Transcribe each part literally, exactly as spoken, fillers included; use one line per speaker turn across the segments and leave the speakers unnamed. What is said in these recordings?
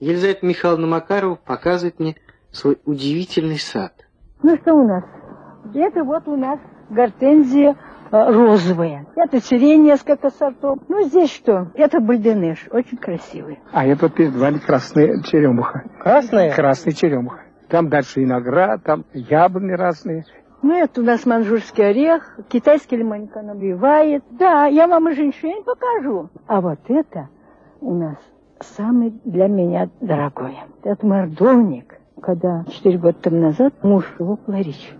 Елизавета Михайловна Макарова показывает мне свой удивительный сад.
Ну что у нас? Это вот у нас гортензия э, розовая. Это сирень несколько сортов. Ну здесь что? Это бальденеш, очень красивый.
А это перед вами красная черемуха.
Красная?
Красная черемуха. Там дальше виноград, там яблони разные.
Ну, это у нас манжурский орех, китайский лимонник набивает. Да, я вам и женщин покажу. А вот это у нас самый для меня дорогой. Это мордовник. Когда четыре года тому назад муж его Ларич.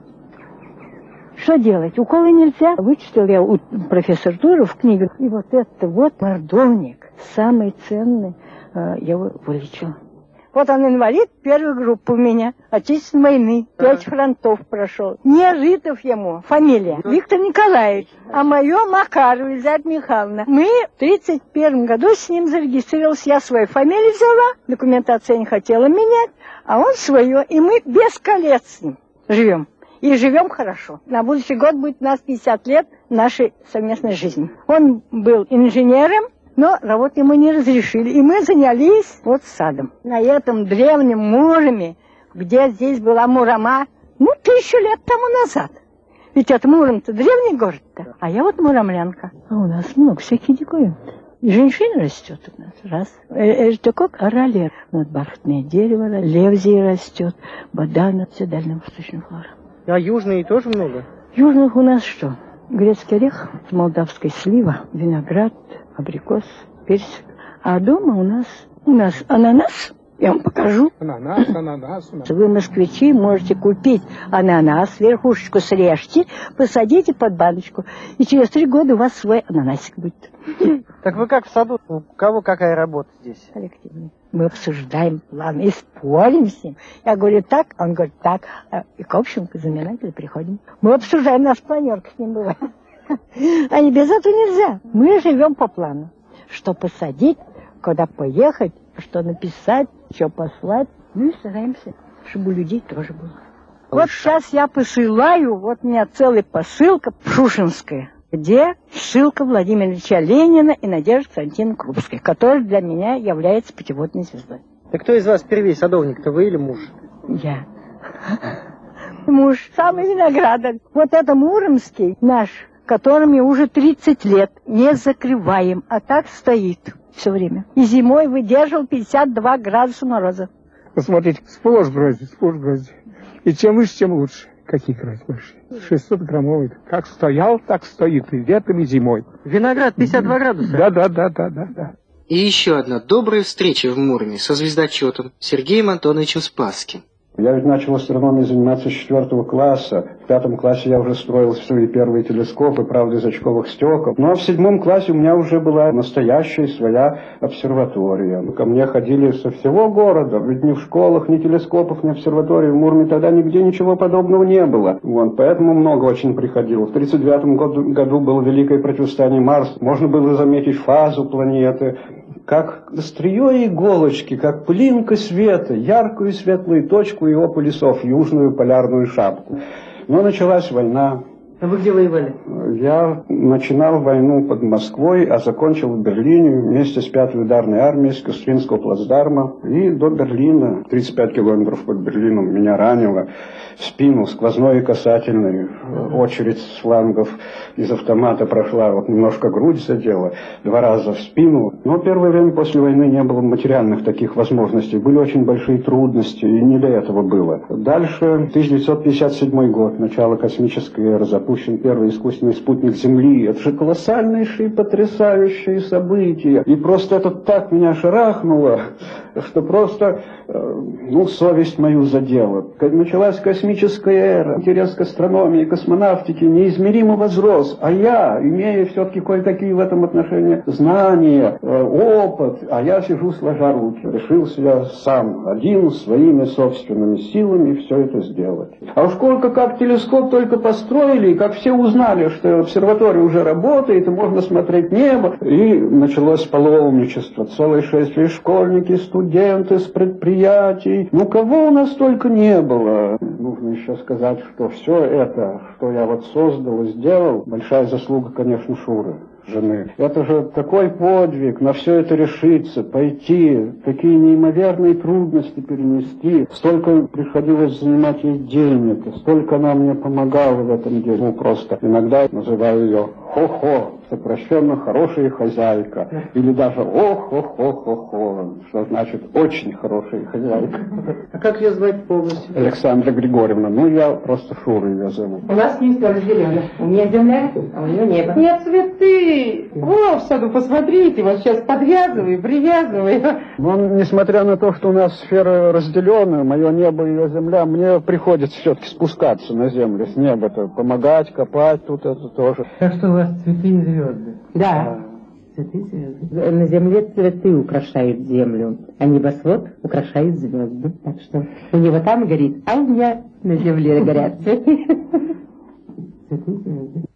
Что делать? Уколы нельзя. Вычитал я у профессора Турова в книге. И вот это вот мордовник. Самый ценный. Я его вылечил. Вот он инвалид первой группы у меня. Отечественной войны. Пять фронтов прошел. Не Житов ему. Фамилия. Виктор Николаевич. А мое Макарова Елизавета Михайловна. Мы в тридцать первом году с ним зарегистрировались. Я свою фамилию взяла. Документацию не хотела менять. А он свое. И мы без колец с ним живем. И живем хорошо. На будущий год будет у нас пятьдесят лет нашей совместной жизни. Он был инженером. Но работу ему не разрешили. И мы занялись вот садом. На этом древнем Муроме, где здесь была Мурома, ну, тысячу лет тому назад. Ведь это Муром-то древний город-то. А я вот муромлянка. А у нас много всяких диковин. И женщина растет у нас. Раз. Это как оралер. Вот бархатное дерево, левзия растет, бадана, все дальневосточная флора.
А южные тоже много?
Южных у нас что? Грецкий орех, молдавская слива, виноград, абрикос, персик. А дома у нас, у нас ананас, я вам покажу.
Ананас, ананас, ананас.
Вы, москвичи, можете купить ананас, верхушечку срежьте, посадите под баночку, и через три года у вас свой ананасик будет.
Так вы как в саду? У кого какая работа здесь?
Коллективный. Мы обсуждаем планы и спорим с ним. Я говорю так, он говорит так. И к общему знаменателю приходим. Мы обсуждаем, наш планерка с ним бывает. А не без этого нельзя. Мы живем по плану. Что посадить, куда поехать, что написать, что послать. Ну и стараемся, чтобы у людей тоже было. Вот сейчас я посылаю, вот у меня целая посылка Шушинская, где ссылка Владимира Ильича Ленина и Надежды Константиновны Крупской, которая для меня является путеводной звездой.
Так кто из вас первый садовник-то, вы или муж?
Я. Муж, самый виноградарь. Вот это Муромский наш, которыми уже тридцать лет, не закрываем, а так стоит все время. И зимой выдерживал пятьдесят два градуса мороза.
Посмотрите, сплошь грозди, сплошь грозди. И чем выше, тем лучше. Какие грозди выше? шестьсот граммовый. Как стоял, так стоит. И летом, и зимой.
Виноград пятьдесят два градуса?
Да, да, да, да, да, да.
И еще одна добрая встреча в Муроме со звездочетом Сергеем Антоновичем Спасским.
Я ведь начал астрономией заниматься с четвертого класса. В пятом классе я уже строил свои первые телескопы, правда, из очковых стекол. Ну а в седьмом классе у меня уже была настоящая своя обсерватория. Ко мне ходили со всего города. Ведь ни в школах, ни телескопов, ни обсерваторий в Муроме тогда нигде ничего подобного не было. Вот, поэтому много очень приходило. В тридцать девятом году, году было великое противостояние Марс. Можно было заметить фазу планеты. Как острие иголочки, как пылинка света, яркую и светлую точку его полюсов, южную полярную шапку. Но началась война.
А вы где воевали?
Я начинал войну под Москвой, а закончил в Берлине вместе с пятой ударной армией с Костринского плацдарма. И до Берлина, тридцать пять километров под Берлином, меня ранило в спину, сквозной и касательный. Очередь с флангов из автомата прошла, вот немножко грудь задела, два раза в спину. Но первое время после войны не было материальных таких возможностей. Были очень большие трудности, и не для этого было. Дальше, тысяча девятьсот пятьдесят седьмой год, начало космической эры, запущен первый искусственный спутник Земли. Это же колоссальнейшие, потрясающие события. И просто это так меня шарахнуло, что просто, ну, совесть мою задела. Началась космическая эра, интерес к астрономии, космонавтике неизмеримо возрос. А я, имея все-таки кое-какие в этом отношении знания, опыт, а я сижу сложа руки. Решился я сам, один, своими собственными силами все это сделать. А уж сколько как телескоп только построили, и как все узнали, что обсерватория уже работает, и можно смотреть небо. И началось паломничество, целое шествие, школьники, студенты с предприятий. Ну, кого у нас только не было. Нужно еще сказать, что все это, что я вот создал и сделал, большая заслуга, конечно, Шуры. жены. Это же такой подвиг, на все это решиться, пойти, какие неимоверные трудности перенести. Столько приходилось занимать ей денег, столько она мне помогала в этом деле. Ну, просто иногда называю ее «хо-хо», сокращенно «хорошая хозяйка», или даже «о-хо-хо-хо-хо», что значит «очень хорошая хозяйка».
А как ее звать полностью?
Александра Григорьевна, ну я просто Шура ее зову.
У нас не все разделено. У меня земля, а у нее небо. Нет, цветы! О, в саду посмотрите, вот сейчас подвязывай, привязывай.
Но несмотря на то, что у нас сфера разделена, мое небо и ее земля, мне приходится все-таки спускаться на землю с неба-то, помогать, копать, тут это тоже.
Так что у вас цветы и звезды? Да. Цветы и звезды. На земле цветы украшают землю, а небосвод украшает звезды. Так что у него там горит, а у меня на земле горят цветы. Цветы и звезды.